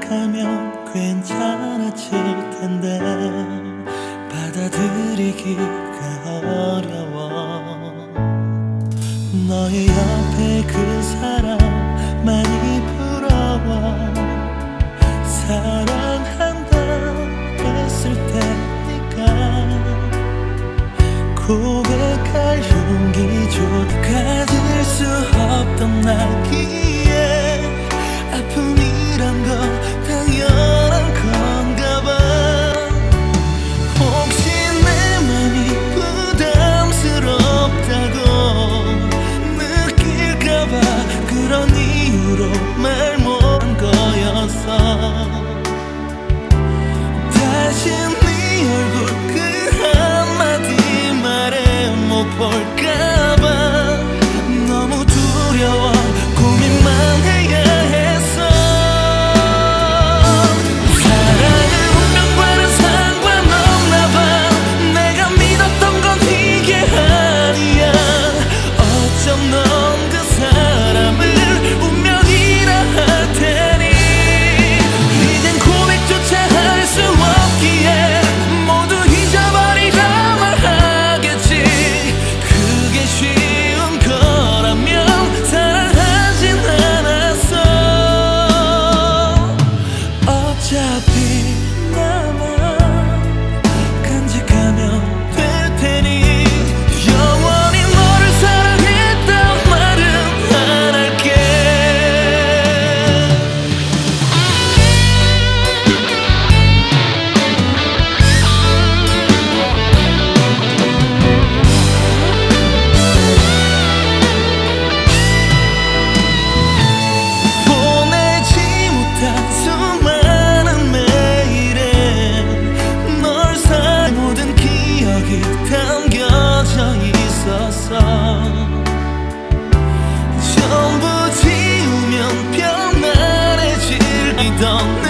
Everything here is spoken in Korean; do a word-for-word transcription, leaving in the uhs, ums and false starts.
생각하면 괜찮아질 텐데 받아들이기가 어려워. 너의 옆에 그 사람 많이 부러워. 사랑한다 했을 테니까 고백할 용기조차 가질 수 없던 나기에 아픔이란 거 당연한 건가 봐. 혹시 내 맘이 부담스럽다고 느낄까봐 그런 이유로 말 못한 거였어. 다시 네 얼굴 그 한마디 말에 못 볼까봐 너무 두려워 고민만 해야 했어. 사랑은 운명과는 상관없나 봐. 내가 믿었던 건 이게 아니야. 어쩜 넌 그 사람을 운명이라 할 테니 이젠 고백조차 할 수 없기에 모두 잊어버리라 말하겠지. 그게 쉬운 거라면 사랑하진 않았어. 어차피 나만 간직하면 될 테니 영원히 너를 사랑했단 말은 안 할게. 보내지 못한 수많은 메일에 널 사 모든 기억이 담겨져 있었어. 전부 지우면 편안해질 이던